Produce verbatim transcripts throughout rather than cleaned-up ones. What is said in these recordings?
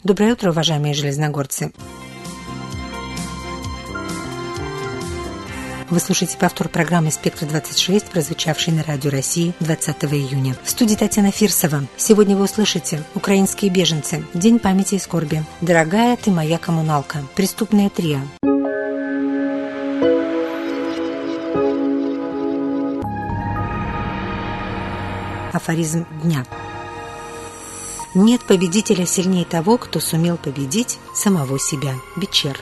Доброе утро, уважаемые железногорцы! Вы слушаете повтор программы «Спектр-двадцать шесть», прозвучавшей на Радио России двадцатого июня. В студии Татьяна Фирсова. Сегодня вы услышите «Украинские беженцы. День памяти и скорби», «Дорогая ты моя коммуналка», «Преступное трио». Афоризм дня. Нет победителя сильнее того, кто сумел победить самого себя. Бичер.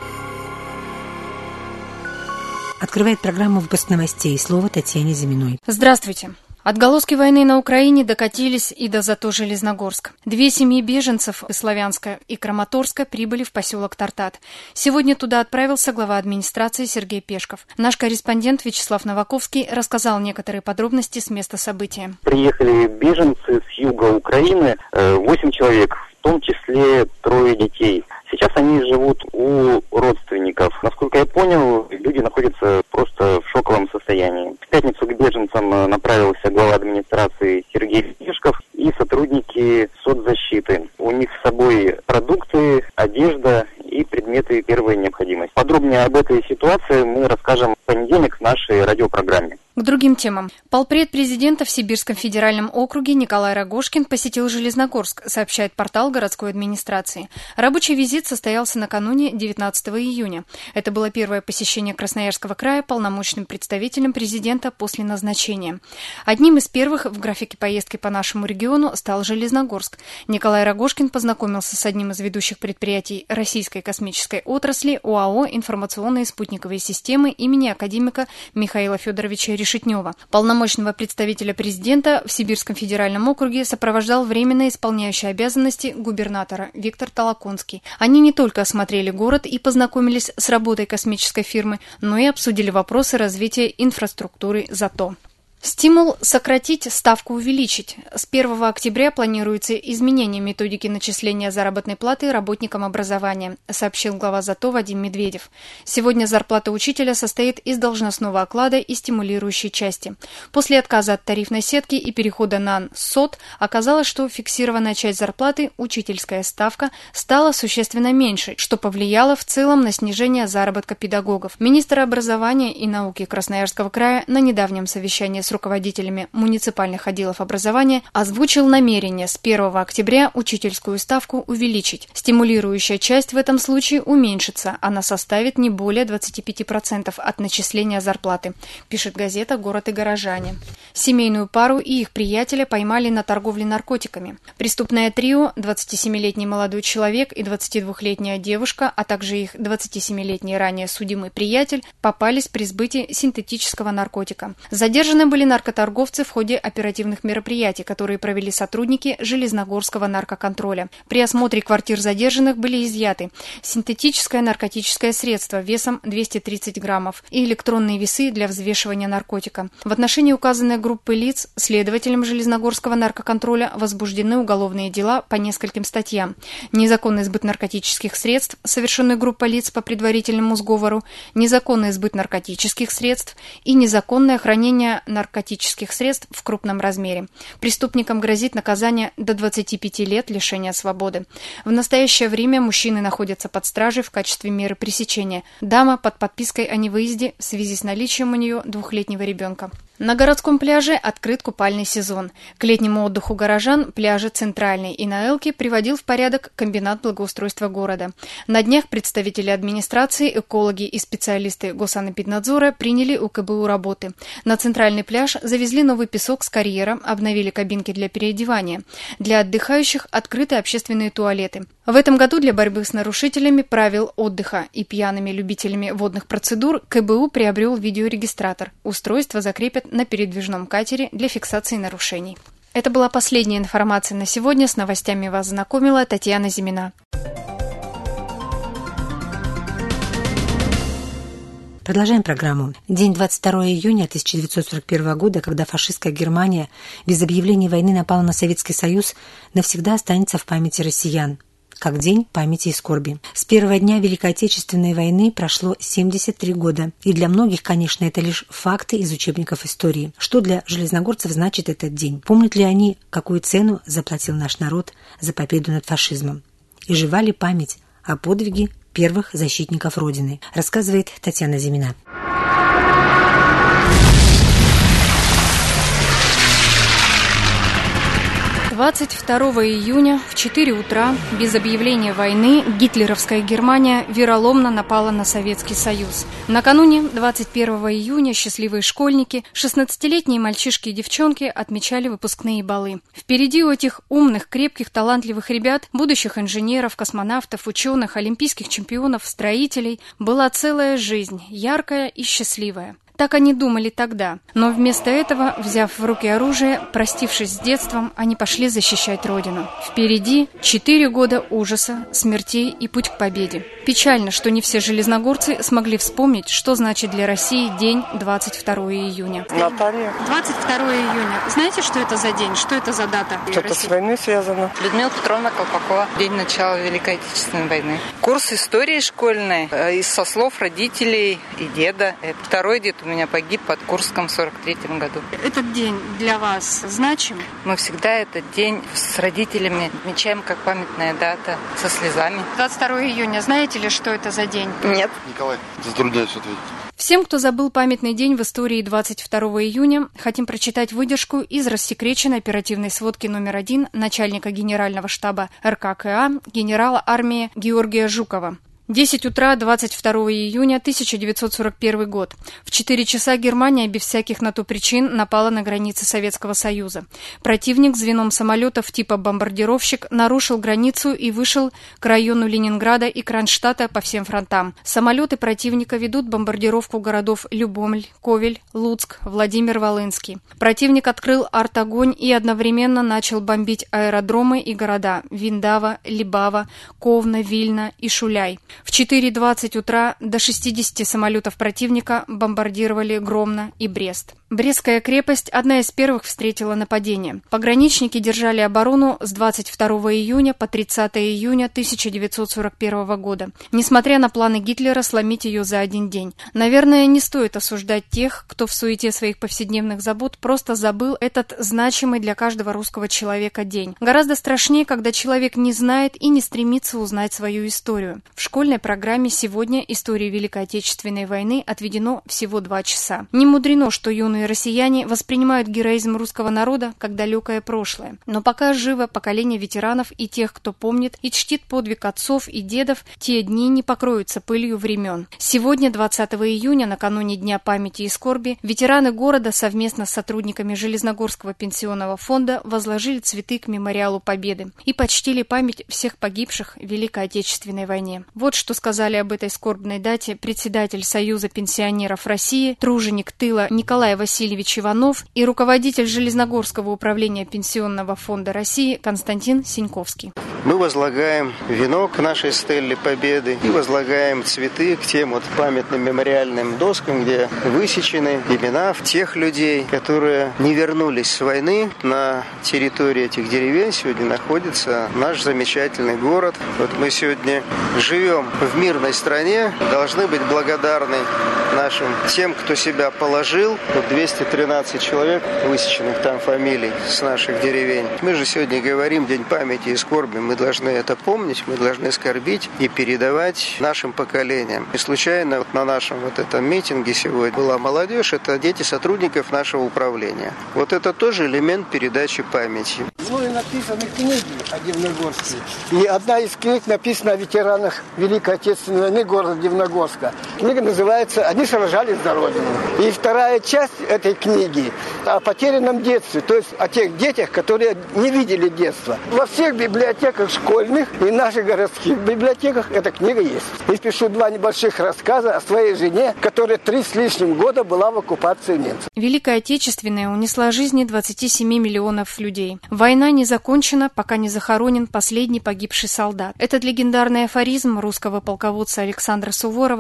Открывает программу выпуск новостей. Слово Татьяне Зиминой. Здравствуйте. Отголоски войны на Украине докатились и до зато Железногорск. Две семьи беженцев из Славянска и Краматорска прибыли в поселок Тартат. Сегодня туда отправился глава администрации Сергей Пешков. Наш корреспондент Вячеслав Новаковский рассказал некоторые подробности с места события. Приехали беженцы с юга Украины, восемь человек, в том числе трое детей. Сейчас они живут у родственников. Насколько я понял, люди находятся просто в шоковом состоянии. В пятницу к беженцам направился глава администрации Сергей Пешков и сотрудники соцзащиты. У них с собой продукты, одежда и предметы первой необходимости. Подробнее об этой ситуации мы расскажем в понедельник в нашей радиопрограмме. К другим темам. Полпред президента в Сибирском федеральном округе Николай Рогожкин посетил Железногорск, сообщает портал городской администрации. Рабочий визит состоялся накануне девятнадцатого июня. Это было первое посещение Красноярского края полномочным представителем президента после назначения. Одним из первых в графике поездки по нашему региону стал Железногорск. Николай Рогожкин познакомился с одним из ведущих предприятий российской космической отрасли ОАО «Информационные и спутниковые системы» имени академика Михаила Федоровича Решетнева. Полномочного представителя президента в Сибирском федеральном округе сопровождал временно исполняющий обязанности губернатора Виктор Толоконский. Они не только осмотрели город и познакомились с работой космической фирмы, но и обсудили вопросы развития инфраструктуры ЗАТО. Стимул сократить, ставку увеличить. С первого октября планируется изменение методики начисления заработной платы работникам образования, сообщил глава ЗАТО Вадим Медведев. Сегодня зарплата учителя состоит из должностного оклада и стимулирующей части. После отказа от тарифной сетки и перехода на СОТ оказалось, что фиксированная часть зарплаты, учительская ставка, стала существенно меньше, что повлияло в целом на снижение заработка педагогов. Министр образования и науки Красноярского края на недавнем совещании с руководителями муниципальных отделов образования озвучил намерение с первого октября учительскую ставку увеличить. Стимулирующая часть в этом случае уменьшится, она составит не более двадцати пяти процентов от начисления зарплаты, пишет газета «Город и горожане». Семейную пару и их приятеля поймали на торговле наркотиками. Преступное трио, двадцатисемилетний молодой человек и двадцатидвухлетняя девушка, а также их двадцатисемилетний ранее судимый приятель, попались при сбытии синтетического наркотика. Задержаны были наркоторговцы в ходе оперативных мероприятий, которые провели сотрудники Железногорского наркоконтроля. При осмотре квартир задержанных были изъяты синтетическое наркотическое средство весом двести тридцать граммов и электронные весы для взвешивания наркотика. В отношении указанной группы лиц следователям Железногорского наркоконтроля возбуждены уголовные дела по нескольким статьям: незаконный сбыт наркотических средств, совершенный группой лиц по предварительному сговору, незаконный сбыт наркотических средств и незаконное хранение наркотических наркотических средств в крупном размере. Преступникам грозит наказание до двадцати пяти лет лишения свободы. В настоящее время мужчины находятся под стражей в качестве меры пресечения. Дама под подпиской о невыезде в связи с наличием у нее двухлетнего ребенка. На городском пляже открыт купальный сезон. К летнему отдыху горожан пляжи Центральный и на Элке приводил в порядок комбинат благоустройства города. На днях представители администрации, экологи и специалисты Госанэпиднадзора приняли у ка бэ у работы. На Центральный пляж завезли новый песок с карьером, обновили кабинки для переодевания. Для отдыхающих открыты общественные туалеты. В этом году для борьбы с нарушителями правил отдыха и пьяными любителями водных процедур ка бэ у приобрел видеорегистратор. Устройство закрепят на передвижном катере для фиксации нарушений. Это была последняя информация на сегодня. С новостями вас знакомила Татьяна Зимина. Продолжаем программу. День двадцать второго июня тысяча девятьсот сорок первого года, когда фашистская Германия без объявления войны напала на Советский Союз, навсегда останется в памяти россиян, как день памяти и скорби. С первого дня Великой Отечественной войны прошло семьдесят три года, и для многих, конечно, это лишь факты из учебников истории. Что для железногорцев значит этот день? Помнят ли они, какую цену заплатил наш народ за победу над фашизмом? и жива ли память о подвиге первых защитников Родины, рассказывает Татьяна Зимина. двадцать второго июня в четыре утра без объявления войны гитлеровская Германия вероломно напала на Советский Союз. Накануне двадцать первого июня счастливые школьники, шестнадцатилетние мальчишки и девчонки отмечали выпускные балы. Впереди у этих умных, крепких, талантливых ребят, будущих инженеров, космонавтов, ученых, олимпийских чемпионов, строителей, была целая жизнь, яркая и счастливая. Так они думали тогда, но вместо этого, взяв в руки оружие, простившись с детством, они пошли защищать Родину. Впереди четыре года ужаса, смертей и путь к победе. Печально, что не все железногорцы смогли вспомнить, что значит для России день двадцать второго июня. Наталья. двадцать второго июня. Знаете, что это за день? Что это за дата? Что-то с войной связано. Людмила Петровна Колпакова. День начала Великой Отечественной войны. Курс истории школьной из со слов родителей и деда. Второй дед у меня погиб под Курском в сорок третьем году. Этот день для вас значим? Мы всегда этот день с родителями отмечаем как памятная дата, со слезами. двадцать второго июня. Знаете ли, что это за день? Нет. Николай, затрудняюсь ответить. Всем, кто забыл памятный день в истории двадцать второго июня, хотим прочитать выдержку из рассекреченной оперативной сводки номер один начальника генерального штаба эр ка ка а генерала армии Георгия Жукова. десять утра двадцать второго июня тысяча девятьсот сорок первый год. В четыре часа Германия без всяких на то причин напала на границы Советского Союза. Противник звеном самолетов типа бомбардировщик нарушил границу и вышел к району Ленинграда и Кронштадта по всем фронтам. Самолеты противника ведут бомбардировку городов Любомль, Ковель, Луцк, Владимир-Волынский. Противник открыл артогонь и одновременно начал бомбить аэродромы и города Виндава, Либава, Ковна, Вильна и Шуляй. В четыре двадцать утра до шестидесяти самолетов противника бомбардировали Громно и Брест. Брестская крепость одна из первых встретила нападение. Пограничники держали оборону с двадцать второго июня по тридцатого июня тысяча девятьсот сорок первого года, несмотря на планы Гитлера сломить ее за один день. Наверное, не стоит осуждать тех, кто в суете своих повседневных забот просто забыл этот значимый для каждого русского человека день. Гораздо страшнее, когда человек не знает и не стремится узнать свою историю. В школьной программе сегодня истории Великой Отечественной войны отведено всего два часа. Не мудрено, что юные россияне воспринимают героизм русского народа как далекое прошлое. Но пока живо поколение ветеранов и тех, кто помнит и чтит подвиг отцов и дедов, те дни не покроются пылью времен. Сегодня, двадцатого июня, накануне Дня памяти и скорби, ветераны города совместно с сотрудниками Железногорского пенсионного фонда возложили цветы к мемориалу Победы и почтили память всех погибших в Великой Отечественной войне. Вот что сказали об этой скорбной дате председатель Союза пенсионеров России, труженик тыла Николай Васильевич Иванов и руководитель Железногорского управления Пенсионного фонда России Константин Синьковский. Мы возлагаем венок к нашей стелле Победы и возлагаем цветы к тем вот памятным мемориальным доскам, где высечены имена тех людей, которые не вернулись с войны. На территории этих деревень сегодня находится наш замечательный город. Вот мы сегодня живем в мирной стране, должны быть благодарны нашим тем, кто себя положил. Вот двести тринадцать человек, высеченных там фамилий с наших деревень. Мы же сегодня говорим День памяти и скорби. Мы должны это помнить, мы должны скорбить и передавать нашим поколениям. И случайно вот на нашем вот этом митинге сегодня была молодежь, это дети сотрудников нашего управления. Вот это тоже элемент передачи памяти. Мною написаны книги о Дивногорске. И одна из книг написана о ветеранах Великой Отечественной войны города Дивногорска. Книга называется «Они сражались за Родину». И вторая часть этой книги о потерянном детстве, то есть о тех детях, которые не видели детства. Во всех библиотеках школьных и наших городских библиотеках эта книга есть. И пишу два небольших рассказа о своей жене, которая три с лишним года была в оккупации немцев. Великая Отечественная унесла жизни двадцати семи миллионов людей. Война не закончена, пока не захоронен последний погибший солдат. Этот легендарный афоризм русского полководца Александра Суворова актуален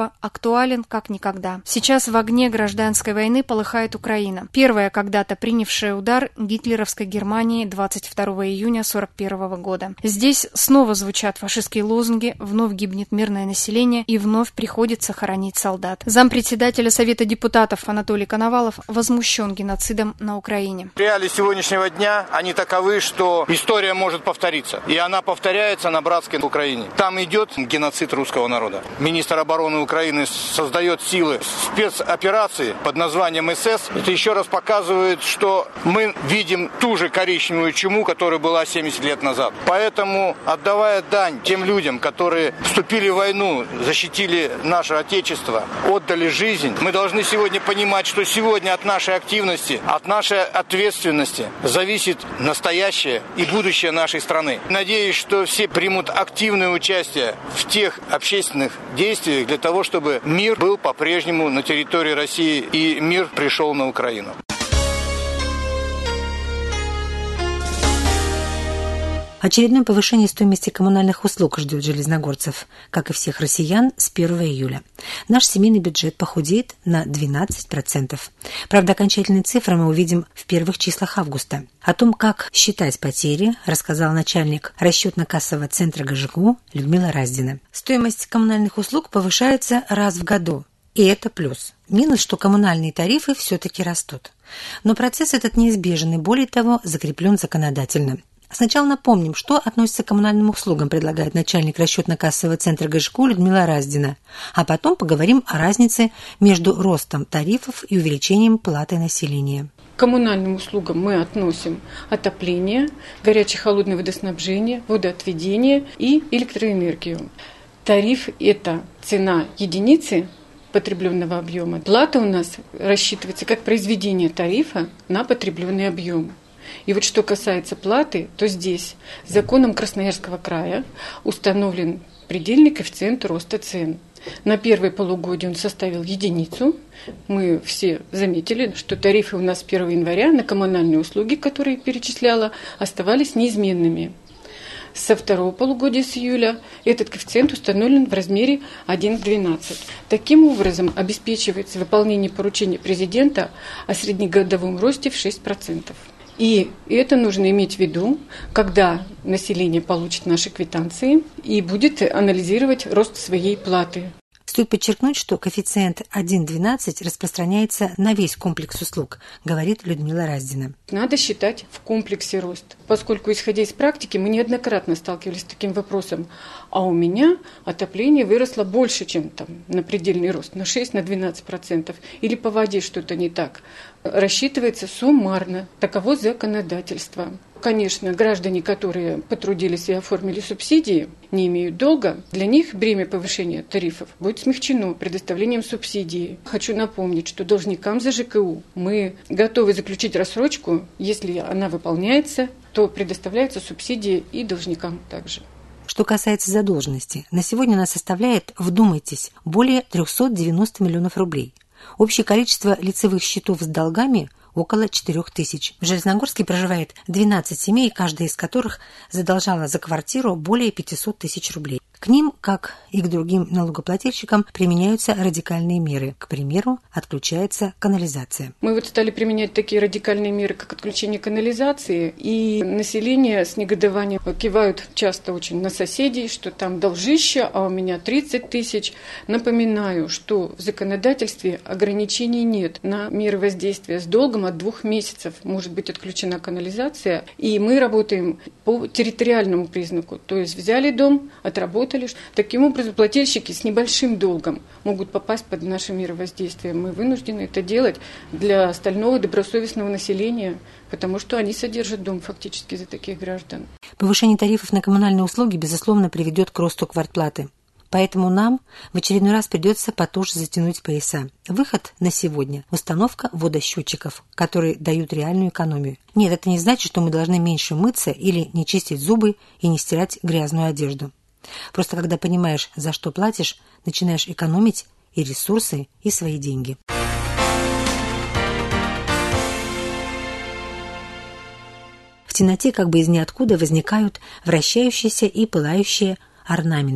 актуален как никогда. Сейчас в огне гражданской войны полыхает Украина. Первая когда-то принявшая удар гитлеровской Германии двадцать второго июня сорок первого года. Здесь снова звучат фашистские лозунги, вновь гибнет мирное население и вновь приходится хоронить солдат. Зампредседателя Совета депутатов Анатолий Коновалов возмущен геноцидом на Украине. Реалии сегодняшнего дня, они таковы, что история может повториться. И она повторяется на братской Украине. Там идет геноцид русского народа. Министр обороны Украины создает силы спецоперации под названием СС. Это еще раз показывает, что мы видим ту же коричневую чуму, которая была семьдесят лет назад. Поэтому, отдавая дань тем людям, которые вступили в войну, защитили наше Отечество, отдали жизнь, мы должны сегодня понимать, что сегодня от нашей активности, от нашей ответственности зависит настоящее и будущее нашей страны. Надеюсь, что все примут активное участие в тех общественных действиях для того, чтобы мир был по-прежнему на территории России и мир пришел на Украину. Очередное повышение стоимости коммунальных услуг ждет железногорцев, как и всех россиян, с первого июля. Наш семейный бюджет похудеет на двенадцать процентов. Правда, окончательные цифры мы увидим в первых числах августа. О том, как считать потери, рассказал начальник расчетно-кассового центра ГЖГУ Людмила Раздина. Стоимость коммунальных услуг повышается раз в году. И это плюс. Минус, что коммунальные тарифы все-таки растут. Но процесс этот неизбежен и, более того, закреплен законодательно. Сначала напомним, что относится к коммунальным услугам, предлагает начальник расчетно-кассового центра ГЖГУ Людмила Раздина. А потом поговорим о разнице между ростом тарифов и увеличением платы населения. К коммунальным услугам мы относим отопление, горячее-холодное водоснабжение, водоотведение и электроэнергию. Тариф – это цена единицы потребленного объема. Плата у нас рассчитывается как произведение тарифа на потребленный объем. И вот что касается платы, то здесь законом Красноярского края установлен предельный коэффициент роста цен. На первое полугодие он составил единицу. Мы все заметили, что тарифы у нас с первого января на коммунальные услуги, которые перечисляла, оставались неизменными. Со второго полугодия, с июля, этот коэффициент установлен в размере один к двенадцати. Таким образом, обеспечивается выполнение поручения президента о среднегодовом росте в шесть процентов. И это нужно иметь в виду, когда население получит наши квитанции и будет анализировать рост своей платы. Стоит подчеркнуть, что коэффициент один к двенадцати распространяется на весь комплекс услуг, говорит Людмила Раздина. Надо считать в комплексе рост, поскольку, исходя из практики, мы неоднократно сталкивались с таким вопросом. А у меня отопление выросло больше, чем там, на предельный рост, на шесть-двенадцать процентов. Или по воде что-то не так. Рассчитывается суммарно. Таково законодательство. Конечно, граждане, которые потрудились и оформили субсидии, не имеют долга, для них бремя повышения тарифов будет смягчено предоставлением субсидии. Хочу напомнить, что должникам за ЖКУ мы готовы заключить рассрочку, если она выполняется, то предоставляются субсидии и должникам также. Что касается задолженности, на сегодня она составляет, вдумайтесь, более триста девяносто миллионов рублей. Общее количество лицевых счетов с долгами – около четырех тысяч. В Железногорске проживает двенадцать семей, каждая из которых задолжала за квартиру более пятьсот тысяч рублей. К ним, как и к другим налогоплательщикам, применяются радикальные меры. К примеру, отключается канализация. Мы вот стали применять такие радикальные меры, как отключение канализации, и население с негодованием кивают часто очень на соседей, что там должище, а у меня тридцать тысяч. Напоминаю, что в законодательстве ограничений нет на меры воздействия с долгом от двух месяцев. Может быть отключена канализация, и мы работаем по территориальному признаку, то есть взяли дом, отработали. Таким образом, плательщики с небольшим долгом могут попасть под наши меры воздействия. Мы вынуждены это делать для остального добросовестного населения, потому что они содержат дом фактически за таких граждан. Повышение тарифов на коммунальные услуги, безусловно, приведет к росту квартплаты. Поэтому нам в очередной раз придется потуже затянуть пояса. Выход на сегодня – установка водосчетчиков, которые дают реальную экономию. Нет, это не значит, что мы должны меньше мыться или не чистить зубы и не стирать грязную одежду. Просто когда понимаешь, за что платишь, начинаешь экономить и ресурсы, и свои деньги. В темноте как бы из ниоткуда возникают вращающиеся и пылающие орнаменты.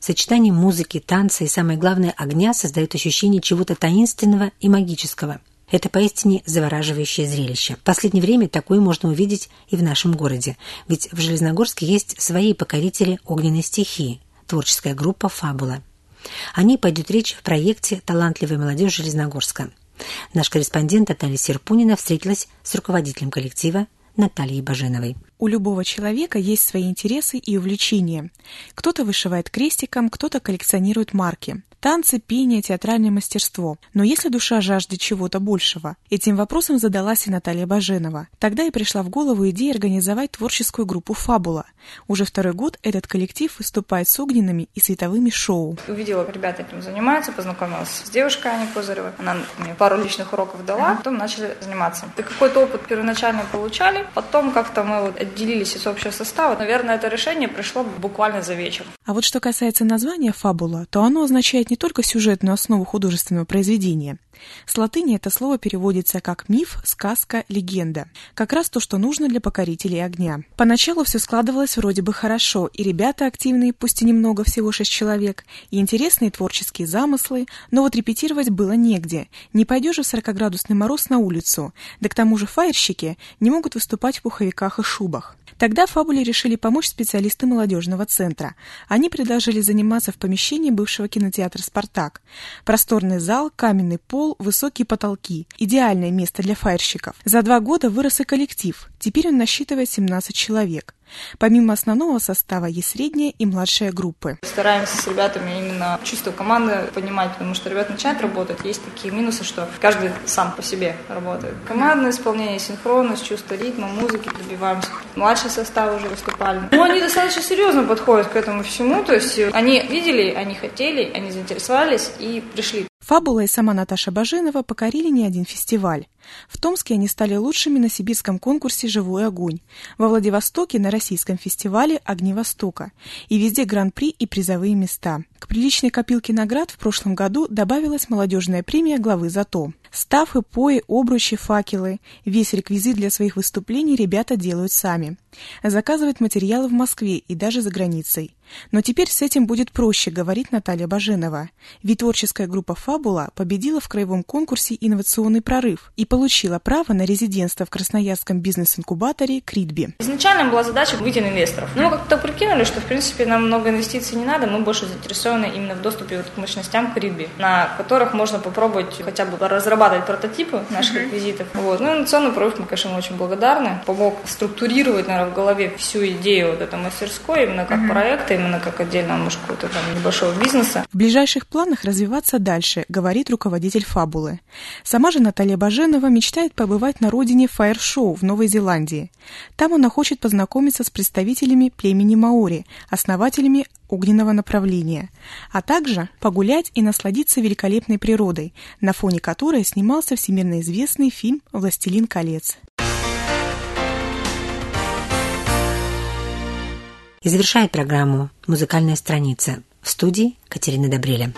Сочетание музыки, танца и, самое главное, огня создает ощущение чего-то таинственного и магического. Это поистине завораживающее зрелище. В последнее время такое можно увидеть и в нашем городе, ведь в Железногорске есть свои покорители огненной стихии – творческая группа «Фабула». О ней пойдет речь в проекте «Талантливая молодежь Железногорска». Наш корреспондент Наталья Серпунина встретилась с руководителем коллектива Натальей Баженовой. У любого человека есть свои интересы и увлечения. Кто-то вышивает крестиком, кто-то коллекционирует марки. Танцы, пение, театральное мастерство. Но если душа жаждет чего-то большего? Этим вопросом задалась и Наталья Баженова. Тогда и пришла в голову идея организовать творческую группу «Фабула». Уже второй год этот коллектив выступает с огненными и световыми шоу. Увидела, как ребята этим занимаются, познакомилась с девушкой Аней Козыревой. Она мне пару личных уроков дала, потом начали заниматься. И какой-то опыт первоначально получали, потом как-то мы вот отделились из общего состава. Наверное, это решение пришло буквально за вечер. А вот что касается названия «Фабула», то оно означает не только сюжетную основу художественного произведения. С латыни это слово переводится как миф, сказка, легенда. Как раз то, что нужно для покорителей огня. Поначалу все складывалось вроде бы хорошо, и ребята активные, пусть и немного, всего шесть человек, и интересные творческие замыслы, но вот репетировать было негде. Не пойдешь же в сорокаградусный мороз на улицу, да к тому же фаерщики не могут выступать в пуховиках и шубах. Тогда Фабуле решили помочь специалисты молодежного центра. Они предложили заниматься в помещении бывшего кинотеатра «Спартак». Просторный зал, каменный пол, высокие потолки. Идеальное место для фаерщиков. За два года вырос и коллектив. Теперь он насчитывает семнадцать человек. Помимо основного состава есть средняя и младшая группы. Стараемся с ребятами именно чувство команды понимать, потому что ребята начинают работать. Есть такие минусы, что каждый сам по себе работает. Командное исполнение, синхронность, чувство ритма, музыки добиваемся. Младший состав уже выступали. Ну, они достаточно серьезно подходят к этому всему. То есть они видели, они хотели, они заинтересовались и пришли. Фабула и сама Наташа Баженова покорили не один фестиваль. В Томске они стали лучшими на сибирском конкурсе «Живой огонь», во Владивостоке на российском фестивале «Огни Востока». И везде гран-при и призовые места. К приличной копилке наград в прошлом году добавилась молодежная премия главы ЗАТО. Стафы, пои, обручи, факелы. Весь реквизит для своих выступлений ребята делают сами. Заказывают материалы в Москве и даже за границей. Но теперь с этим будет проще, говорит Наталья Баженова. Ведь творческая группа «Фабула» победила в краевом конкурсе «Инновационный прорыв» и получила право на резидентство в красноярском бизнес-инкубаторе «Критби». Изначально была задача выйти на инвесторов. Но мы как-то прикинули, что в принципе нам много инвестиций не надо, мы больше заинтересованы именно в доступе вот к мощностям «Критби», на которых можно попробовать хотя бы разрабатывать прототипы наших mm-hmm. реквизитов. Вот. Ну, инновационный прорыв, мы, конечно, очень благодарны. Помог структурировать, наверное, в голове всю идею вот этой мастерской, именно как mm-hmm. проекта, именно как отдельного, может, какого-то там небольшого бизнеса. В ближайших планах развиваться дальше, говорит руководитель «Фабулы». Сама же Наталья Баженова мечтает побывать на родине фаер-шоу в Новой Зеландии. Там она хочет познакомиться с представителями племени маори, основателями огненного направления, а также погулять и насладиться великолепной природой, на фоне которой снимался всемирно известный фильм «Властелин колец». И завершает программу «Музыкальная страница». В студии Катерина Добреля.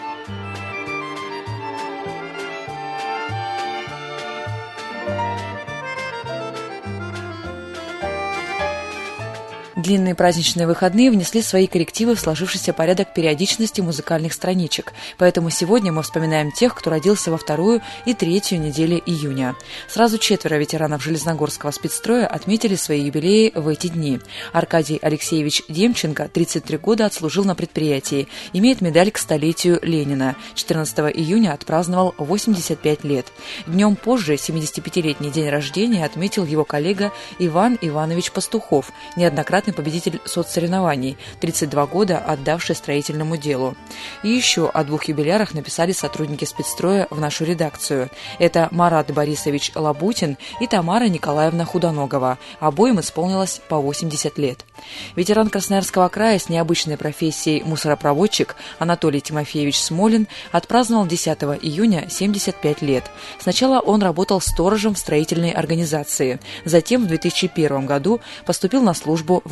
Длинные праздничные выходные внесли свои коррективы в сложившийся порядок периодичности музыкальных страничек, поэтому сегодня мы вспоминаем тех, кто родился во вторую и третью недели июня. Сразу четверо ветеранов Железногорского спецстроя отметили свои юбилеи в эти дни. Аркадий Алексеевич Демченко тридцать три года отслужил на предприятии, имеет медаль к столетию Ленина. четырнадцатого июня отпраздновал восемьдесят пять лет. Днем позже семидесятипятилетний день рождения отметил его коллега Иван Иванович Пастухов, неоднократно победитель соцсоревнований, тридцать два года отдавший строительному делу. И еще о двух юбилярах написали сотрудники спецстроя в нашу редакцию. Это Марат Борисович Лабутин и Тамара Николаевна Худоногова. Обоим исполнилось по восемьдесят лет. Ветеран Красноярского края с необычной профессией мусоропроводчик Анатолий Тимофеевич Смолин отпраздновал десятого июня семьдесят пять лет. Сначала он работал сторожем в строительной организации. Затем в две тысячи первом году поступил на службу в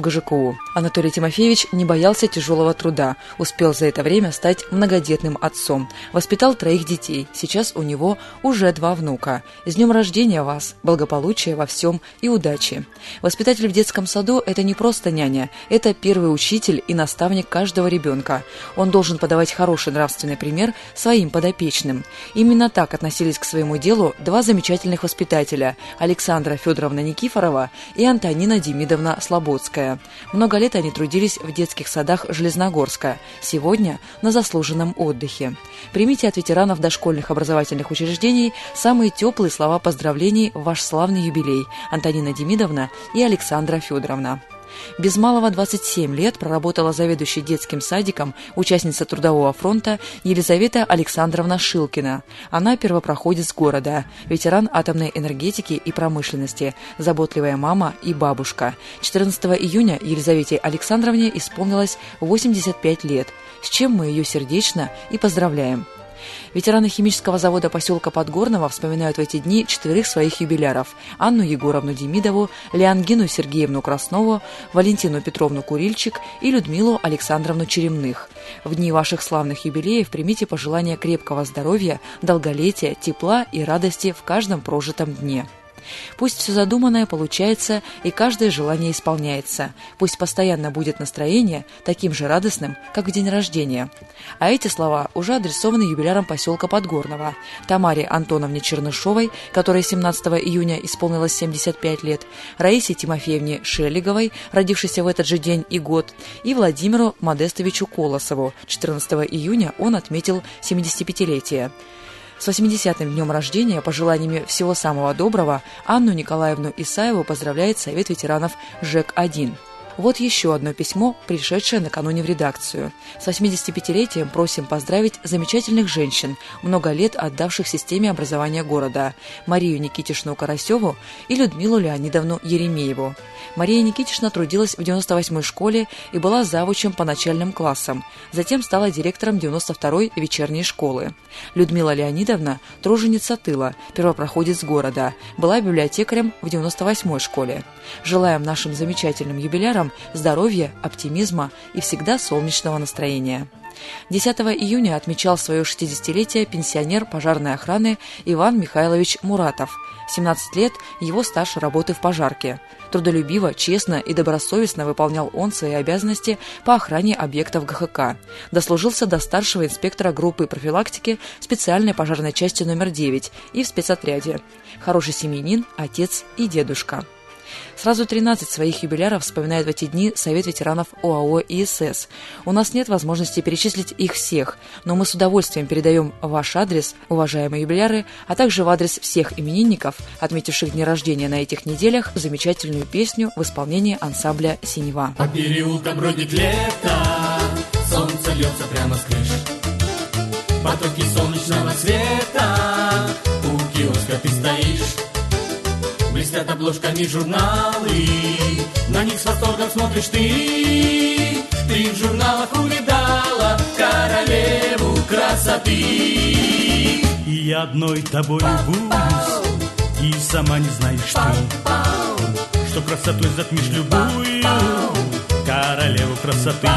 ГЖКУ. Анатолий Тимофеевич не боялся тяжелого труда, успел за это время стать многодетным отцом, воспитал троих детей, сейчас у него уже два внука. С днем рождения вас, благополучия во всем и удачи. Воспитатель в детском саду – это не просто няня, это первый учитель и наставник каждого ребенка. Он должен подавать хороший нравственный пример своим подопечным. Именно так относились к своему делу два замечательных воспитателя – Александра Федоровна Никифорова и Антонина Демидовна Слободская. Много лет они трудились в детских садах Железногорска, сегодня на заслуженном отдыхе. Примите от ветеранов дошкольных образовательных учреждений самые теплые слова поздравлений в ваш славный юбилей, Антонина Демидовна и Александра Федоровна. Без малого двадцать семь лет проработала заведующей детским садиком участница Трудового фронта Елизавета Александровна Шилкина. Она первопроходец города, ветеран атомной энергетики и промышленности, заботливая мама и бабушка. четырнадцатого июня Елизавете Александровне исполнилось восемьдесят пять лет, с чем мы ее сердечно и поздравляем. Ветераны химического завода поселка Подгорного вспоминают в эти дни четверых своих юбиляров – Анну Егоровну Демидову, Леонгину Сергеевну Краснову, Валентину Петровну Курильчик и Людмилу Александровну Черемных. В дни ваших славных юбилеев примите пожелания крепкого здоровья, долголетия, тепла и радости в каждом прожитом дне. Пусть все задуманное получается и каждое желание исполняется. Пусть постоянно будет настроение таким же радостным, как в день рождения. А эти слова уже адресованы юбилярам поселка Подгорного: Тамаре Антоновне Чернышовой, которой семнадцатого июня исполнилось семьдесят пять лет, Раисе Тимофеевне Шелеговой, родившейся в этот же день и год, и Владимиру Модестовичу Колосову. четырнадцатого июня он отметил семидесятипятилетие. С восьмидесятым днем рождения, пожеланиями всего самого доброго, Анну Николаевну Исаеву поздравляет Совет ветеранов ЖЭК один. Вот еще одно письмо, пришедшее накануне в редакцию. С восьмидесятипятилетием просим поздравить замечательных женщин, много лет отдавших системе образования города, Марию Никитишну Карасеву и Людмилу Леонидовну Еремееву. Мария Никитишна трудилась в девяносто восьмой школе и была завучем по начальным классам, затем стала директором девяносто второй вечерней школы. Людмила Леонидовна – труженица тыла, первопроходец города, была библиотекарем в девяносто восьмой школе. Желаем нашим замечательным юбилярам здоровья, оптимизма и всегда солнечного настроения. десятого июня отмечал свое шестидесятилетие пенсионер пожарной охраны Иван Михайлович Муратов. семнадцать лет его стаж работы в пожарке. Трудолюбиво, честно и добросовестно выполнял он свои обязанности по охране объектов ГХК. Дослужился до старшего инспектора группы профилактики специальной пожарной части номер девять и в спецотряде. Хороший семьянин, отец и дедушка. Сразу тринадцать своих юбиляров вспоминает в эти дни Совет ветеранов ОАО ИСС. У нас нет возможности перечислить их всех, но мы с удовольствием передаем ваш адрес, уважаемые юбиляры, а также в адрес всех именинников, отметивших дни рождения на этих неделях, замечательную песню в исполнении ансамбля «Синева». По переулкам бродит лето, солнце льется прямо с крыш. Потоки солнечного света, у киоска ты стоишь. Блестят обложками журналы, на них с восторгом смотришь ты. Ты в журналах увидала королеву красоты. И я одной тобой любуюсь, и сама не знаешь ты, что красотой затмишь любую королеву красоты.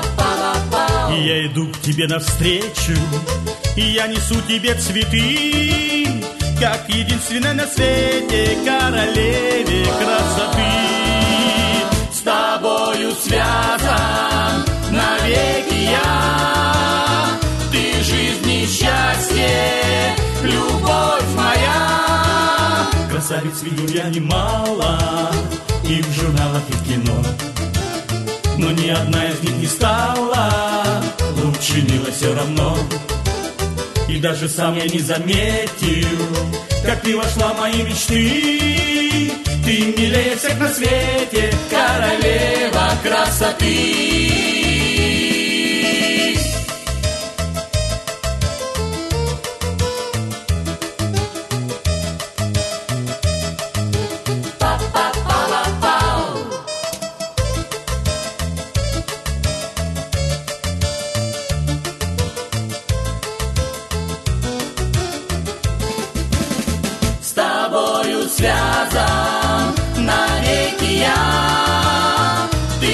И я иду к тебе навстречу, и я несу тебе цветы, как единственной на свете королеве красоты. С тобою связан навеки я, ты жизнь и счастье, любовь моя. Красавиц видел я немало, и в журналах, и в кино, но ни одна из них не стала лучше, мило все равно. И даже сам я не заметил, как ты вошла в мои мечты. Ты милее всех на свете, королева красоты. Связан навеки я, ты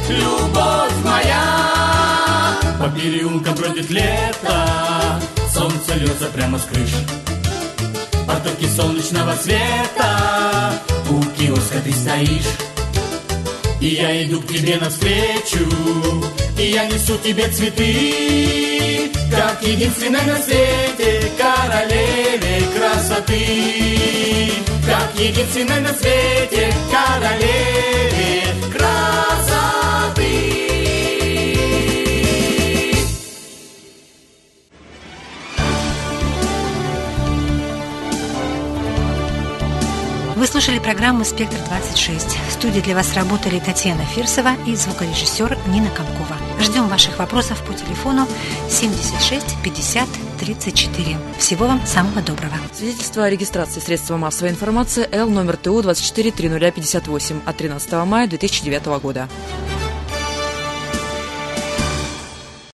любовь моя. По переулкам бродит лето, солнце льется прямо с крыш. Потоки солнечного света, у киоска ты стоишь. И я иду к тебе навстречу, и я несу тебе цветы, как единственной на свете королеве красоты. Как единственной на свете королеве красоты. Вы слушали программу «Спектр-двадцать шесть». В студии для вас работали Татьяна Фирсова и звукорежиссер Нина Комкова. Ждем ваших вопросов по телефону семьдесят шесть пятьдесят тридцать четыре. Всего вам самого доброго. Свидетельство о регистрации средства массовой информации Л номер ТУ двадцать четыре три ноль пятьдесят восемь от тринадцатого мая две тысячи девятого года.